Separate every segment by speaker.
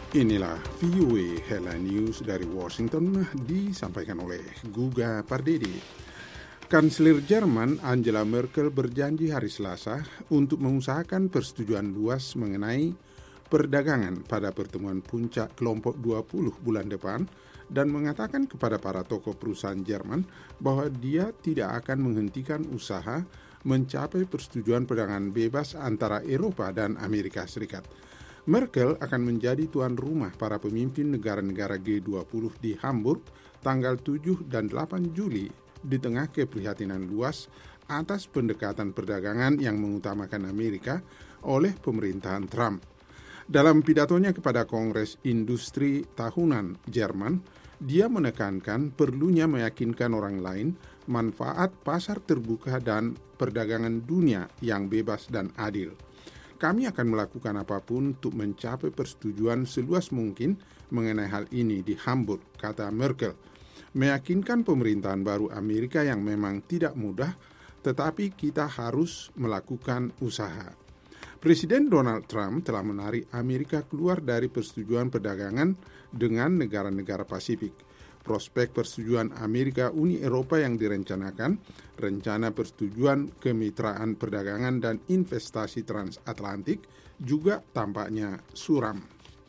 Speaker 1: Inilah VOA Headline News dari Washington disampaikan oleh Guga Pardede. Kanselir Jerman Angela Merkel berjanji hari Selasa untuk mengusahakan persetujuan luas mengenai perdagangan pada pertemuan puncak kelompok 20 bulan depan dan mengatakan kepada para tokoh perusahaan Jerman bahwa dia tidak akan menghentikan usaha mencapai persetujuan perdagangan bebas antara Eropa dan Amerika Serikat. Merkel akan menjadi tuan rumah para pemimpin negara-negara G20 di Hamburg tanggal 7 dan 8 Juli di tengah keprihatinan luas atas pendekatan perdagangan yang mengutamakan Amerika oleh pemerintahan Trump. Dalam pidatonya kepada Kongres Industri Tahunan Jerman, dia menekankan perlunya meyakinkan orang lain manfaat pasar terbuka dan perdagangan dunia yang bebas dan adil. Kami akan melakukan apapun untuk mencapai persetujuan seluas mungkin mengenai hal ini di Hamburg, kata Merkel. Meyakinkan pemerintahan baru Amerika yang memang tidak mudah, tetapi kita harus melakukan usaha. Presiden Donald Trump telah menarik Amerika keluar dari persetujuan perdagangan dengan negara-negara Pasifik. Prospek persetujuan Amerika Uni Eropa yang direncanakan, rencana persetujuan kemitraan perdagangan dan investasi transatlantik juga tampaknya suram.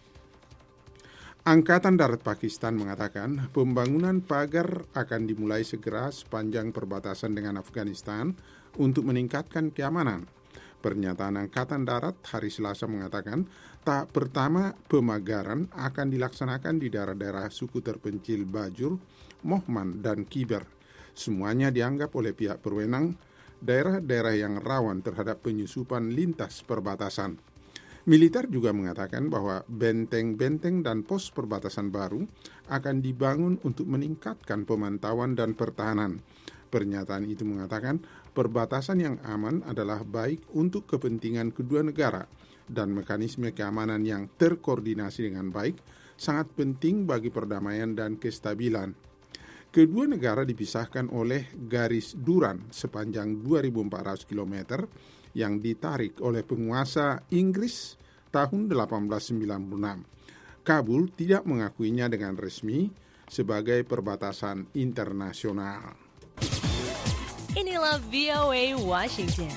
Speaker 1: Angkatan Darat Pakistan mengatakan pembangunan pagar akan dimulai segera sepanjang perbatasan dengan Afghanistan untuk meningkatkan keamanan. Pernyataan Angkatan Darat hari Selasa mengatakan tahap pertama pemagaran akan dilaksanakan di daerah-daerah suku terpencil Bajur, Mohman, dan Khyber. Semuanya dianggap oleh pihak berwenang daerah-daerah yang rawan terhadap penyusupan lintas perbatasan. Militer juga mengatakan bahwa benteng-benteng dan pos perbatasan baru akan dibangun untuk meningkatkan pemantauan dan pertahanan. Pernyataan itu mengatakan perbatasan yang aman adalah baik untuk kepentingan kedua negara dan mekanisme keamanan yang terkoordinasi dengan baik sangat penting bagi perdamaian dan kestabilan. Kedua negara dipisahkan oleh garis Duran sepanjang 2.400 km yang ditarik oleh penguasa Inggris tahun 1896. Kabul tidak mengakuinya dengan resmi sebagai perbatasan internasional.
Speaker 2: Inilah VOA Washington.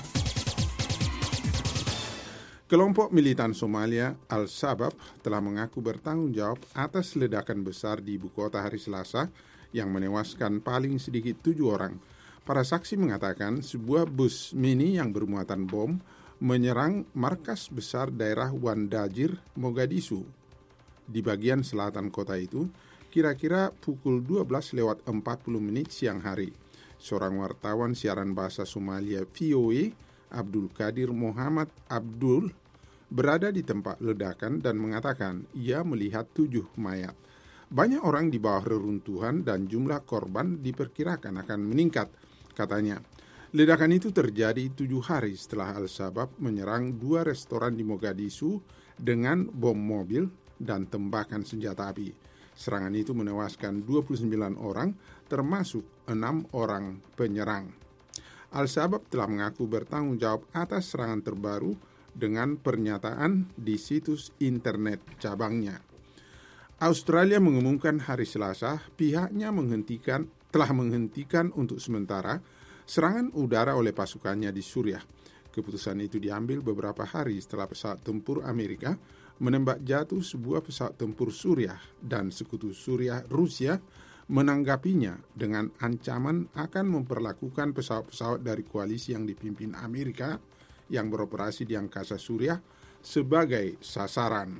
Speaker 1: Kelompok militan Somalia Al-Shabaab telah mengaku bertanggung jawab atas ledakan besar di ibu kota hari Selasa yang menewaskan paling sedikit 7 orang. Para saksi mengatakan sebuah bus mini yang bermuatan bom menyerang markas besar daerah Wandajir, Mogadishu. Di bagian selatan kota itu, kira-kira pukul 12:40 siang hari. Seorang wartawan siaran bahasa Somalia VOA, Abdul Qadir Muhammad Abdul, berada di tempat ledakan dan mengatakan ia melihat 7 mayat. Banyak orang di bawah reruntuhan dan jumlah korban diperkirakan akan meningkat, katanya. Ledakan itu terjadi 7 hari setelah Al-Shabaab menyerang 2 restoran di Mogadishu dengan bom mobil dan tembakan senjata api. Serangan itu menewaskan 29 orang, termasuk 6 orang penyerang. Al-Shabaab telah mengaku bertanggung jawab atas serangan terbaru dengan pernyataan di situs internet cabangnya. Australia mengumumkan hari Selasa pihaknya telah menghentikan untuk sementara serangan udara oleh pasukannya di Suriah. Keputusan itu diambil beberapa hari setelah pesawat tempur Amerika menembak jatuh sebuah pesawat tempur Suriah dan sekutu Suriah Rusia menanggapinya dengan ancaman akan memperlakukan pesawat-pesawat dari koalisi yang dipimpin Amerika yang beroperasi di angkasa Suriah sebagai sasaran.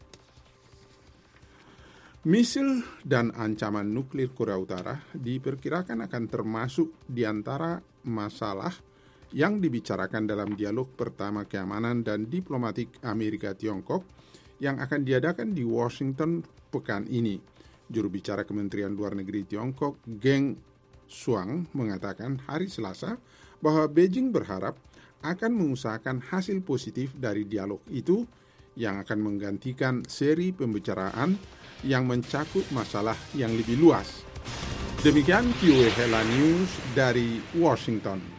Speaker 1: Misil dan ancaman nuklir Korea Utara diperkirakan akan termasuk di antara masalah yang dibicarakan dalam dialog pertama keamanan dan diplomatik Amerika-Tiongkok yang akan diadakan di Washington pekan ini. Juru bicara Kementerian Luar Negeri Tiongkok, Geng Shuang, mengatakan hari Selasa bahwa Beijing berharap akan mengusahakan hasil positif dari dialog itu yang akan menggantikan seri pembicaraan yang mencakup masalah yang lebih luas. Demikian VOA Headline News dari Washington.